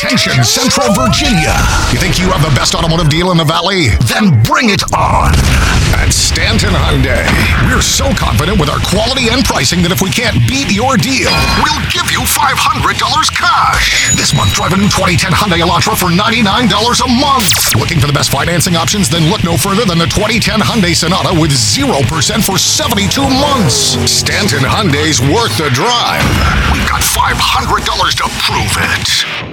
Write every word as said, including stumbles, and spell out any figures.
Attention, Central Virginia. You think you have the best automotive deal in the Valley? Then bring it on. At Stanton Hyundai, we're so confident with our quality and pricing that if we can't beat your deal, we'll give you five hundred dollars cash. This month, drive a new twenty ten Hyundai Elantra for ninety-nine dollars a month. Looking for the best financing options? Then look no further than the twenty ten Hyundai Sonata with zero percent for seventy-two months. Stanton Hyundai's worth the drive. We've got five hundred dollars to prove it.